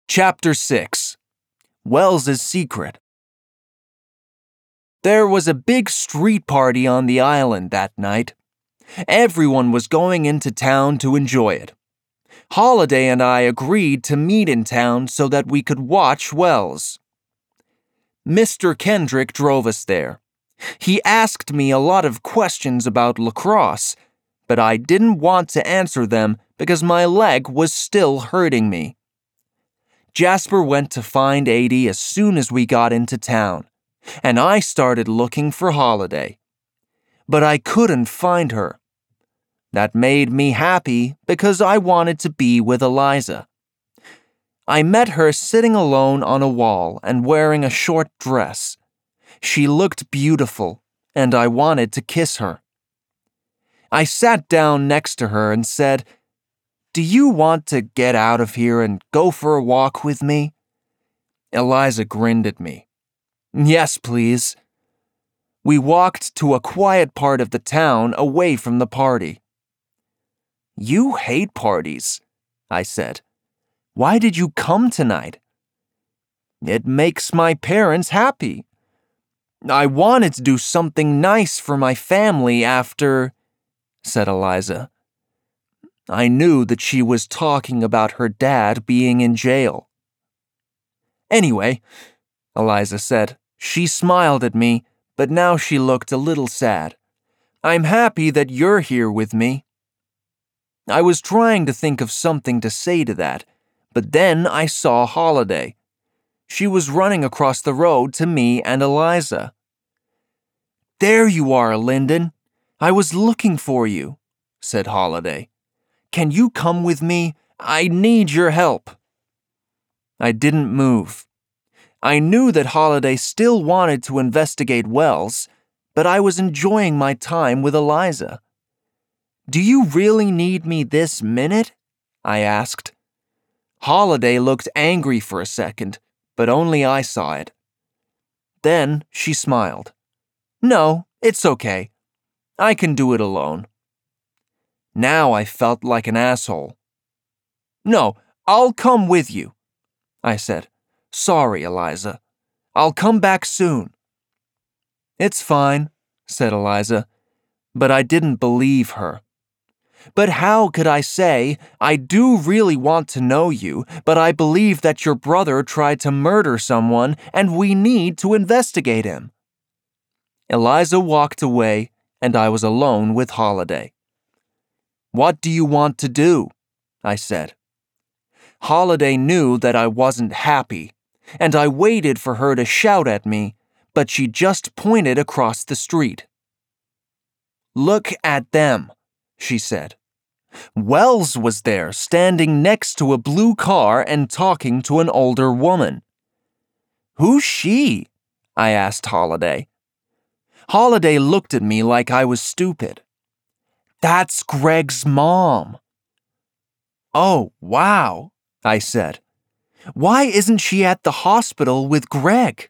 Chapter 6. Wells's Secret. There was a big street party on the island that night. Everyone was going into town to enjoy it. Holiday and I agreed to meet in town so that we could watch Wells. Mr. Kendrick drove us there. He asked me a lot of questions about lacrosse, but I didn't want to answer them because my leg was still hurting me. Jasper went to find Adie as soon as we got into town, and I started looking for Holiday. But I couldn't find her. That made me happy because I wanted to be with Eliza. I met her sitting alone on a wall and wearing a short dress. She looked beautiful, and I wanted to kiss her. I sat down next to her and said, "Do you want to get out of here and go for a walk with me?" Eliza grinned at me. "Yes, please." We walked to a quiet part of the town away from the party. "You hate parties," I said. "Why did you come tonight?" "It makes my parents happy. I wanted to do something nice for my family after," said Eliza. I knew that she was talking about her dad being in jail. "Anyway," Eliza said. She smiled at me, but now she looked a little sad. "I'm happy that you're here with me." I was trying to think of something to say to that, but then I saw Holiday. She was running across the road to me and Eliza. "There you are, Lyndon. I was looking for you," said Holiday. "Can you come with me? I need your help." I didn't move. I knew that Holiday still wanted to investigate Wells, but I was enjoying my time with Eliza. "Do you really need me this minute?" I asked. Holiday looked angry for a second, but only I saw it. Then she smiled. "No, it's okay. I can do it alone." Now I felt like an asshole. "No, I'll come with you," I said. "Sorry, Eliza. I'll come back soon." "It's fine," said Eliza, but I didn't believe her. But how could I say, "I do really want to know you, but I believe that your brother tried to murder someone and we need to investigate him"? Eliza walked away and I was alone with Holiday. "What do you want to do?" I said. Holiday knew that I wasn't happy, and I waited for her to shout at me, but she just pointed across the street. "Look at them," she said. Wells was there, standing next to a blue car and talking to an older woman. "Who's she?" I asked Holiday. Holiday looked at me like I was stupid. "That's Greg's mom." "Oh, wow," I said. "Why isn't she at the hospital with Greg?"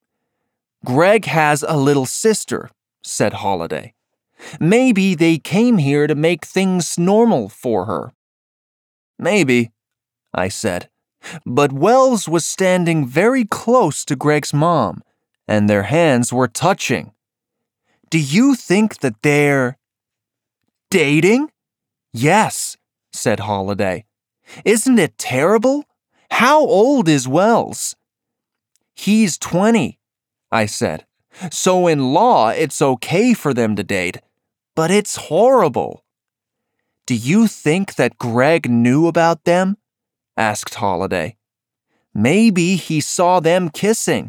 "Greg has a little sister," said Holiday. "Maybe they came here to make things normal for her." "Maybe," I said. But Wells was standing very close to Greg's mom, and their hands were touching. "Do you think that they're dating?" "Yes," said Holiday. "Isn't it terrible? How old is Wells?" "He's 20, I said. "So in law, it's okay for them to date, but it's horrible." "Do you think that Greg knew about them?" asked Holiday. "Maybe he saw them kissing.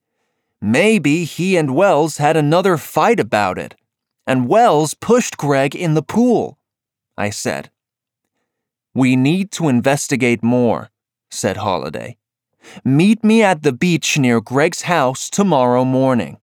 Maybe he and Wells had another fight about it, and Wells pushed Greg in the pool," I said. "We need to investigate more," said Holiday. "Meet me at the beach near Greg's house tomorrow morning."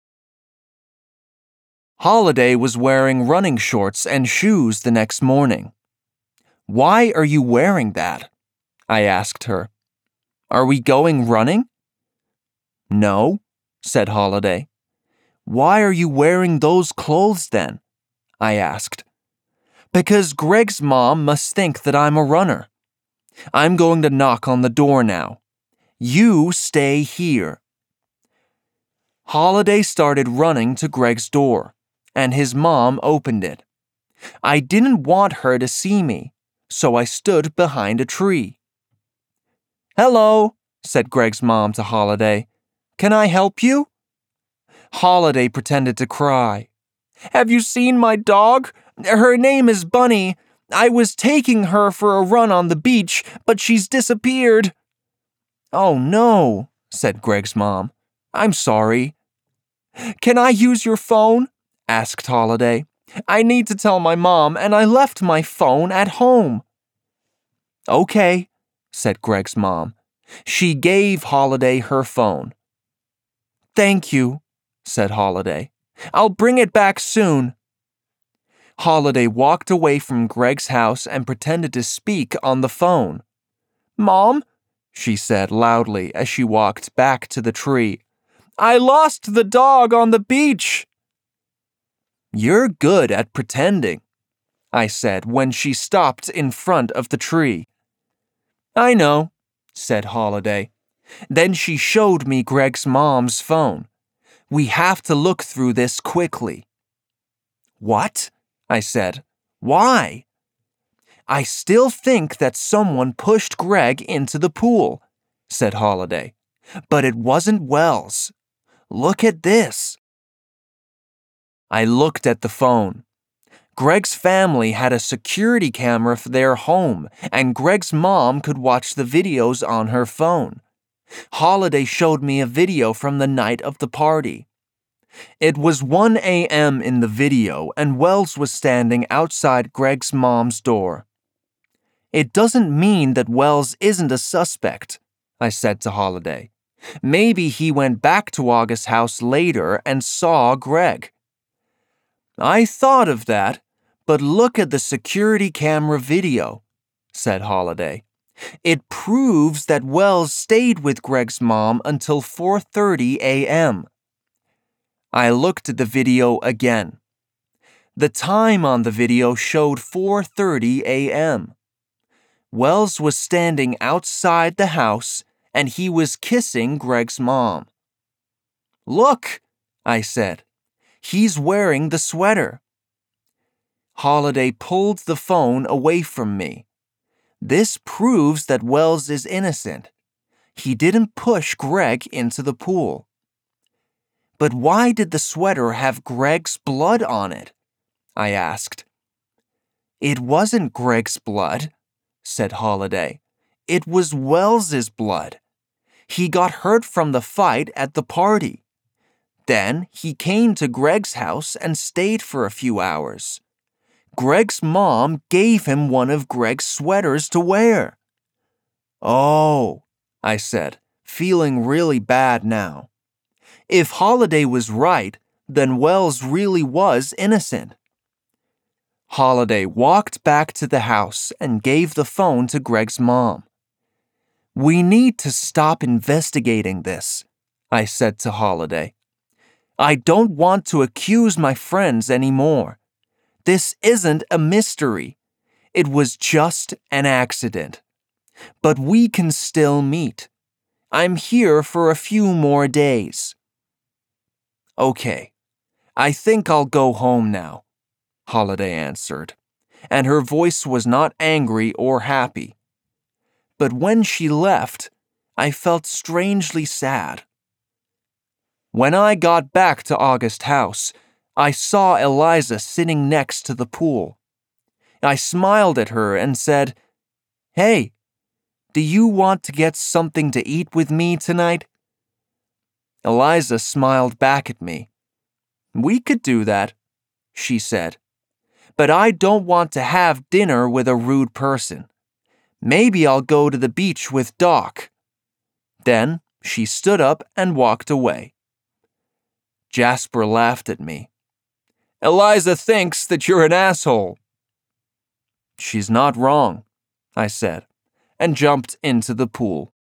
Holiday was wearing running shorts and shoes the next morning. "Why are you wearing that?" I asked her. "Are we going running?" "No," said Holiday. "Why are you wearing those clothes then?" I asked. "Because Greg's mom must think that I'm a runner. I'm going to knock on the door now. You stay here." Holiday started running to Greg's door, and his mom opened it. I didn't want her to see me, so I stood behind a tree. "Hello," said Greg's mom to Holiday. "Can I help you?" Holiday pretended to cry. "Have you seen my dog? Her name is Bunny. I was taking her for a run on the beach, but she's disappeared." "Oh no," said Greg's mom. "I'm sorry." "Can I use your phone?" asked Holiday. "I need to tell my mom, and I left my phone at home." "Okay," said Greg's mom. She gave Holiday her phone. "Thank you," said Holiday. "I'll bring it back soon." Holiday walked away from Greg's house and pretended to speak on the phone. "Mom," she said loudly as she walked back to the tree, "I lost the dog on the beach." "You're good at pretending," I said when she stopped in front of the tree. "I know," said Holiday. Then she showed me Greg's mom's phone. "We have to look through this quickly." "What?" I said. "Why?" "I still think that someone pushed Greg into the pool," said Holiday. "But it wasn't Wells. Look at this." I looked at the phone. Greg's family had a security camera for their home, and Greg's mom could watch the videos on her phone. Holiday showed me a video from the night of the party. It was 1 a.m. in the video, and Wells was standing outside Greg's mom's door. "It doesn't mean that Wells isn't a suspect," I said to Holiday. "Maybe he went back to August's house later and saw Greg." "I thought of that, but look at the security camera video," said Holiday. "It proves that Wells stayed with Greg's mom until 4:30 a.m. I looked at the video again. The time on the video showed 4:30 a.m. Wells was standing outside the house and he was kissing Greg's mom. "Look," I said. "He's wearing the sweater." Holiday pulled the phone away from me. "This proves that Wells is innocent. He didn't push Greg into the pool." "But why did the sweater have Greg's blood on it?" I asked. "It wasn't Greg's blood," said Holiday. "It was Wells's blood. He got hurt from the fight at the party. Then he came to Greg's house and stayed for a few hours. Greg's mom gave him one of Greg's sweaters to wear." "Oh," I said, feeling really bad now. If Holiday was right, then Wells really was innocent. Holiday walked back to the house and gave the phone to Greg's mom. "We need to stop investigating this," I said to Holiday. "I don't want to accuse my friends anymore. This isn't a mystery. It was just an accident. But we can still meet. I'm here for a few more days." "Okay, I think I'll go home now," Holiday answered, and her voice was not angry or happy. But when she left, I felt strangely sad. When I got back to August's house, I saw Eliza sitting next to the pool. I smiled at her and said, "Hey, do you want to get something to eat with me tonight?" Eliza smiled back at me. "We could do that," she said. "But I don't want to have dinner with a rude person. Maybe I'll go to the beach with Doc." Then she stood up and walked away. Jasper laughed at me. "Eliza thinks that you're an asshole." "She's not wrong," I said, and jumped into the pool.